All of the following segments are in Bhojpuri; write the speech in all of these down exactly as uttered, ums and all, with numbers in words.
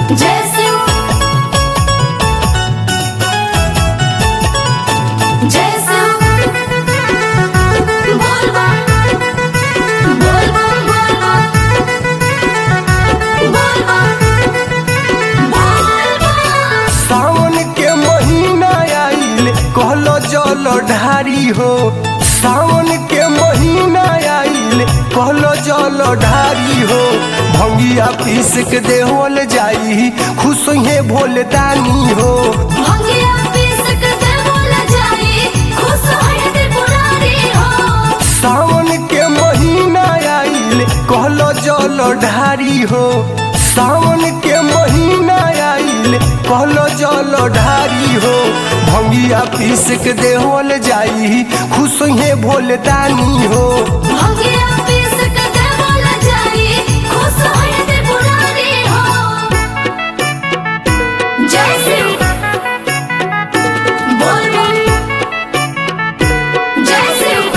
जय शिव जय शिव बोल बम बोल बम बोल बम बोल बम बोल बम। सावन के महीना आइल कहलो जल ढारी हो। सावन के महीना आइल कहलो जल ढारी हो। भंगिया पीस के देवल जाई खुश हे भोले दानी हो। भंगिया पीस के देवल जाई खुश होए त्रिपुरारी हो। सावन के महीना आइल कहलो जल ढारी हो। सावन के महीना आइल कहलो जल ढारी हो। भंगिया पीस के देवल जाई खुश हे भोले दानी हो। भंगिया पीस के देवल जाई खुश होए त्रिपुरारी हो। जय शिव बोल बम जय शिव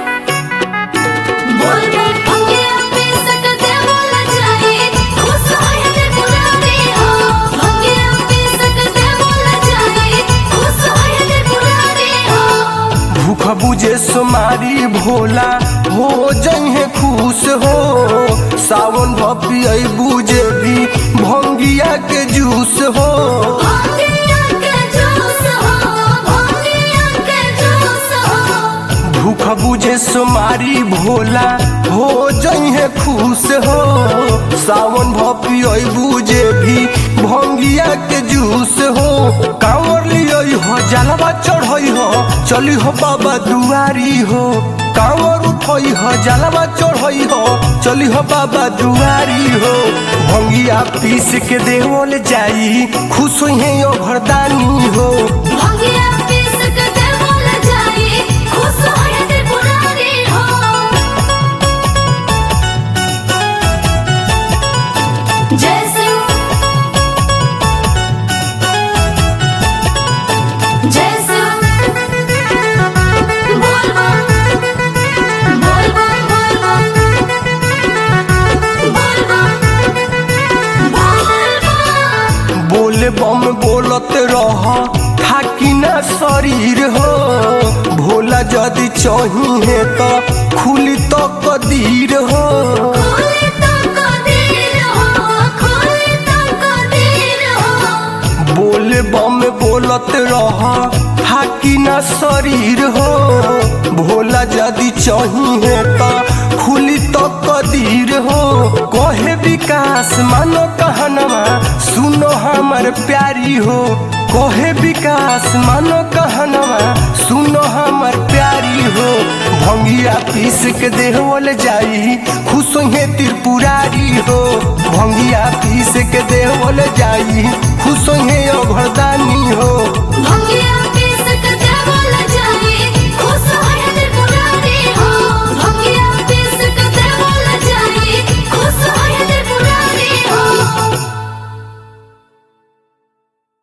बोल बम। भंगिया पीस के देवल जाई खुश होए त्रिपुरारी हो। भंगिया पीस के देवल जाई खुश होए त्रिपुरारी हो। भूख बुझे सुमारी भोला हो जहे खुश हो। सावन भपी बुझे भी भंगिया के जूस हो। भंगिया के जूस हो भंगिया के जूस हो। भूख बुझे सुमारी भोला हो जहे खुश हो। सावन भपी बुझे भी भंगिया के जूस हो। कांवर लियो हो जलवा चढ़ई हो चली हो बाबा दुआरी हो। कांवर उठई हो जलवा चढ़ई हो चली हो बाबा दुआरी हो। भंगिया पीस के देवल जाई खुश हे ओ घरदानी हो। भंगिया पीस के देवल जाई खुश होए त्रिपुरारी हो। जय शिव जय शिव बोल बम बोल बम बोल बम बोल बम बोल बम। बोले बम बोलत रह थाकी ना शरीर हो। भोला जदि चाहिए तो खुली तो कदीर हो। खोले तो कदीर हो खोले तो कदीर हो। बोले बम बोलत रह थाकी ना शरीर हो। भोला जदि चाहिए तो खुली तो कदीर हो। कहे विकास मानो कहनवा सुनो हमर प्यारी हो। कहे विकास मानो कहनवा सुनो हमर प्यारी हो। भंगिया पीस के देवल जाई खुश हे त्रिपुरारी हो। भंगिया पीस के देवल जाई खुश हे ओ घरदानी हो। भंगिया